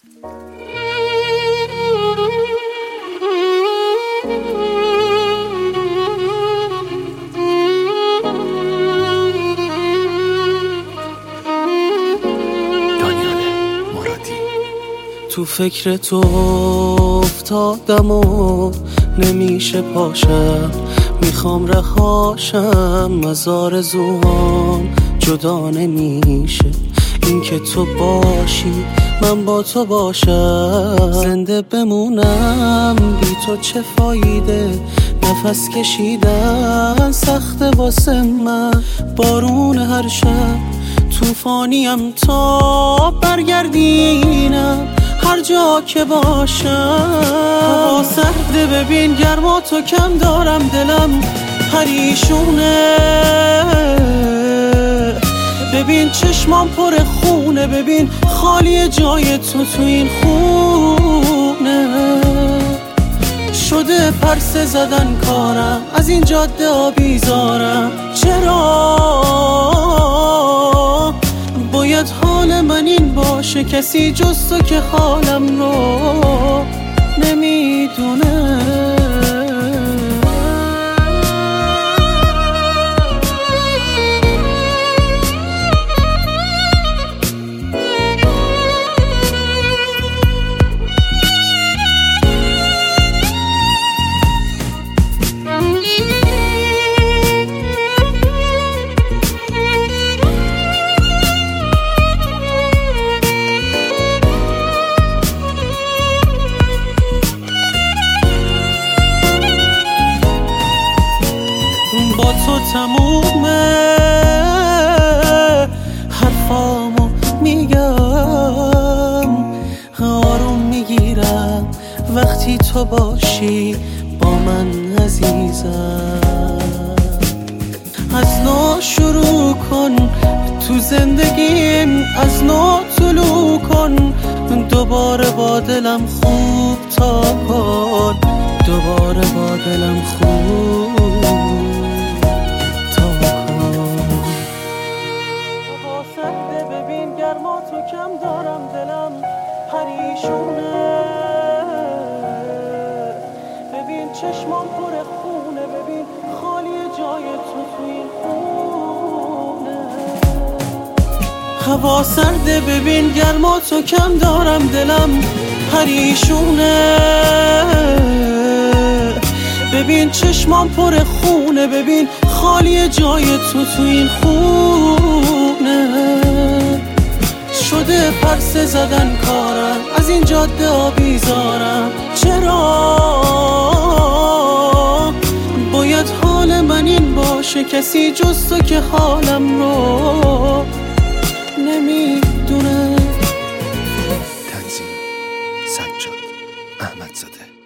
تو فکر تو افتادم و نمیشه پاشم، میخوام رهاشم از آرزوهام، جدا نمیشه این که تو باشی من با تو باشم. زنده بمونم بی تو چه فایده، نفس کشیدن سخته واسه من، بارون هر شب توفانیم تا برگردینم هر جا که باشم. هوا سرده ببین گرما تو کم دارم، دلم پریشونه، ببین چشمام پر خونه، ببین خالی جای تو این خونه. شده پرسه زدن کارم، از این جاده آبیزارم، چرا باید حال من این باشه؟ کسی جز تو که حالم رو نمیدونه. با تو تمومه حرفامو میگم، آروم میگیرم وقتی تو باشی با من عزیزم. از نو شروع کن تو زندگیم، از نو طلوع کن، دوباره با دلم خوب تا کن، دوباره با دلم خوب. ببین گرما تو کم دارم، دلم پریشونه، ببین چشمام پر خونه، ببین خالی جای تو این خونه. هوا سرده ببین گرما تو کم دارم، دلم پریشونه، ببین چشمام پر خونه، ببین خالی جای تو این خونه. شده پرسه زدن کارم، از این جاده آبیزارم، چرا باید حال من این باشه؟ کسی جز تو که حالم رو نمیدونه. تنظیم سجاد احمدزاده.